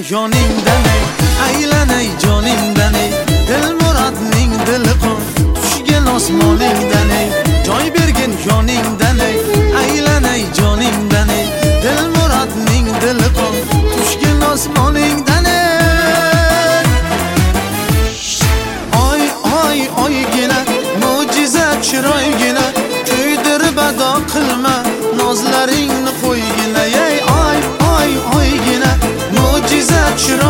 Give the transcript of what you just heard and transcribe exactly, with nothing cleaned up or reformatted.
yoningdan ey, aylanay joningdan ey, dil murodning dili qon tushgan osmoningdan ey, joy bergin yoningdan ey, aylanay joningdan ey, dil murodning dili qon tushgan osmoningdan ey. Oy oy oygina mo'jiza chiroygina, kuydirib ado qilma nozlaringni qo'ygina. Ey oy oy oygina mo'jiza chiroy